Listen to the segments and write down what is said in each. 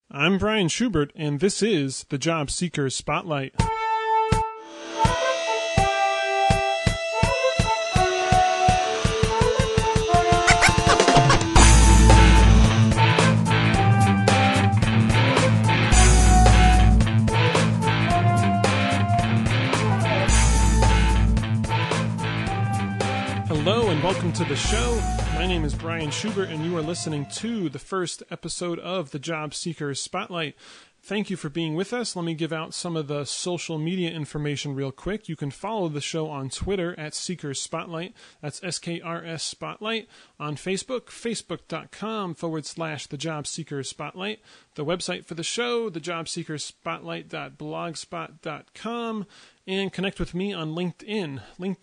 I'm Brian Schubert, and this is the Job Seeker Spotlight. Hello and welcome to the show. My name is Brian Schubert and you are listening to the first episode of the Job Seeker Spotlight. Thank you for being with us. Let me give out some of the social media information real quick. You can follow the show on Twitter at Seekers Spotlight. That's SKRS Spotlight. On Facebook, facebook.com/The Job Seeker Spotlight. The website for the show, thejobseekerspotlight.blogspot.com. And connect with me on LinkedIn,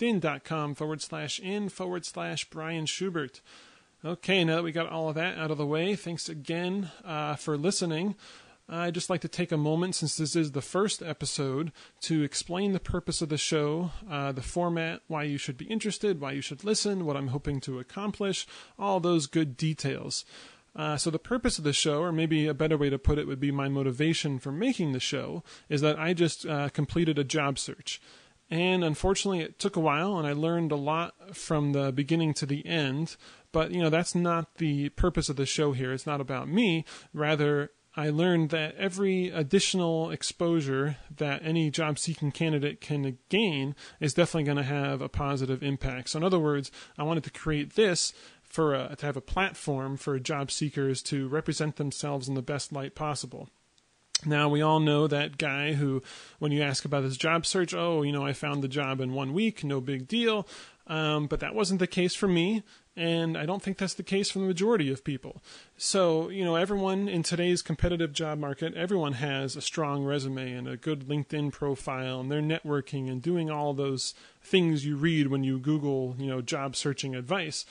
linkedin.com/in/Brian Schubert. Okay, now that we got all of that out of the way, thanks again for listening. I'd just like to take a moment, since this is the first episode, to explain the purpose of the show, the format, why you should be interested, why you should listen, what I'm hoping to accomplish, all those good details. So the purpose of the show, or maybe a better way to put it would be my motivation for making the show, is that I just completed a job search. And unfortunately, it took a while, and I learned a lot from the beginning to the end. But, that's not the purpose of the show here. It's not about me. Rather, I learned that every additional exposure that any job-seeking candidate can gain is definitely going to have a positive impact. So in other words, I wanted to create this to have a platform for job seekers to represent themselves in the best light possible. Now, we all know that guy who, when you ask about his job search, I found the job in 1 week, no big deal. But that wasn't the case for me, and I don't think that's the case for the majority of people. So, everyone in today's competitive job market, everyone has a strong resume and a good LinkedIn profile, and they're networking and doing all those things you read when you Google, job searching advice.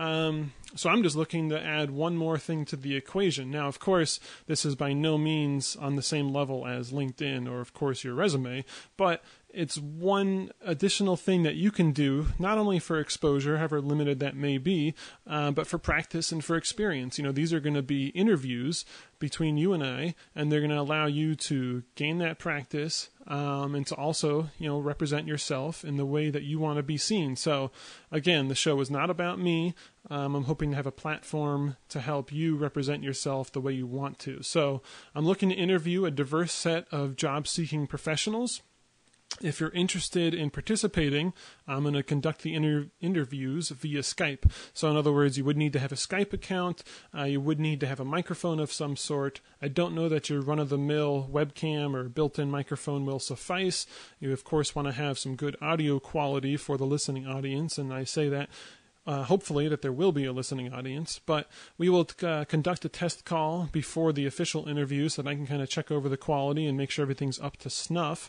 So I'm just looking to add one more thing to the equation. Now, of course, this is by no means on the same level as LinkedIn or, of course, your resume, but it's one additional thing that you can do, not only for exposure, however limited that may be, but for practice and for experience. These are going to be interviews between you and I, and they're going to allow you to gain that practice and to also, represent yourself in the way that you want to be seen. So, again, the show is not about me. I'm hoping to have a platform to help you represent yourself the way you want to. So I'm looking to interview a diverse set of job-seeking professionals. If you're interested in participating, I'm going to conduct the interviews via Skype. So in other words, you would need to have a Skype account. You would need to have a microphone of some sort. I don't know that your run-of-the-mill webcam or built-in microphone will suffice. You, of course, want to have some good audio quality for the listening audience, and I say that hopefully that there will be a listening audience, but we will conduct a test call before the official interview so that I can kind of check over the quality and make sure everything's up to snuff.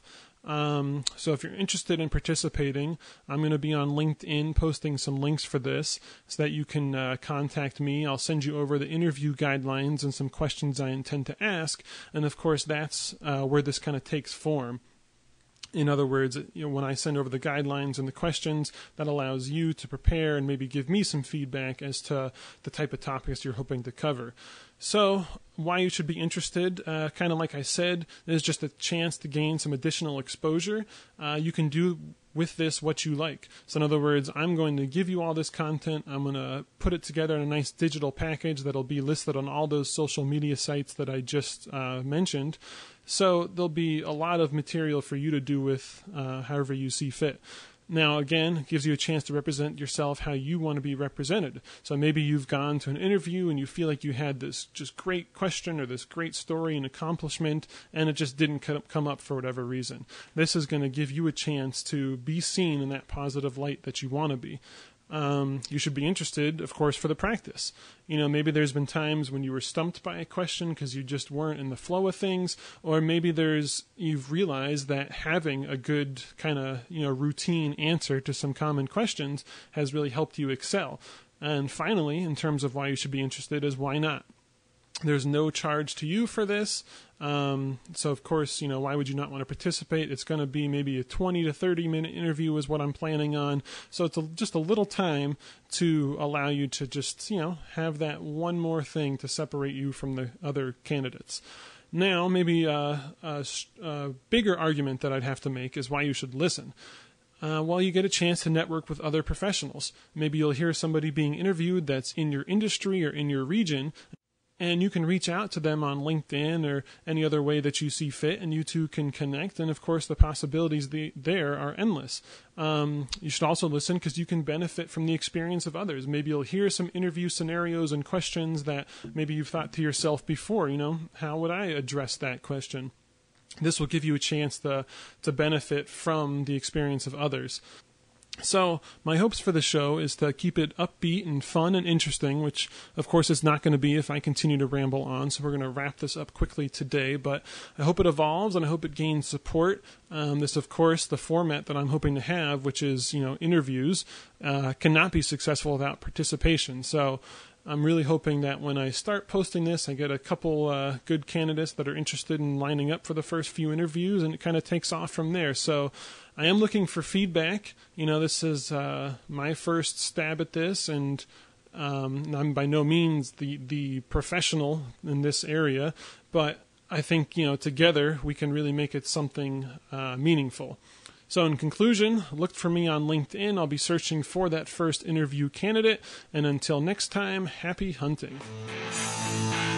So if you're interested in participating, I'm going to be on LinkedIn posting some links for this so that you can contact me. I'll send you over the interview guidelines and some questions I intend to ask, and of course that's where this kind of takes form. In other words, when I send over the guidelines and the questions, that allows you to prepare and maybe give me some feedback as to the type of topics you're hoping to cover. So, why you should be interested, kind of like I said, there's just a chance to gain some additional exposure. You can do with this what you like. So in other words, I'm going to give you all this content. I'm going to put it together in a nice digital package that'll be listed on all those social media sites that I just mentioned. So there'll be a lot of material for you to do with however you see fit. Now, again, it gives you a chance to represent yourself how you want to be represented. So maybe you've gone to an interview and you feel like you had this just great question or this great story and accomplishment, and it just didn't come up for whatever reason. This is going to give you a chance to be seen in that positive light that you want to be. You should be interested, of course, for the practice. Maybe there's been times when you were stumped by a question because you just weren't in the flow of things, or maybe you've realized that having a good kind of, routine answer to some common questions has really helped you excel. And finally, in terms of why you should be interested, is why not? There's no charge to you for this. So, of course, why would you not want to participate? It's going to be maybe a 20 to 30-minute interview is what I'm planning on. So it's just a little time to allow you to just, have that one more thing to separate you from the other candidates. Now, maybe a bigger argument that I'd have to make is why you should listen. Well, you get a chance to network with other professionals. Maybe you'll hear somebody being interviewed that's in your industry or in your region, and you can reach out to them on LinkedIn or any other way that you see fit, and you two can connect. And of course, the possibilities there are endless. You should also listen because you can benefit from the experience of others. Maybe you'll hear some interview scenarios and questions that maybe you've thought to yourself before. How would I address that question? This will give you a chance to benefit from the experience of others. So my hopes for the show is to keep it upbeat and fun and interesting, which of course it's not going to be if I continue to ramble on. So we're going to wrap this up quickly today, but I hope it evolves and I hope it gains support. This, of course, the format that I'm hoping to have, which is, interviews, cannot be successful without participation. So I'm really hoping that when I start posting this, I get a couple good candidates that are interested in lining up for the first few interviews, and it kind of takes off from there. So I am looking for feedback. This is my first stab at this, and I'm by no means the professional in this area, but I think, together we can really make it something meaningful. So in conclusion, look for me on LinkedIn. I'll be searching for that first interview candidate. And until next time, happy hunting.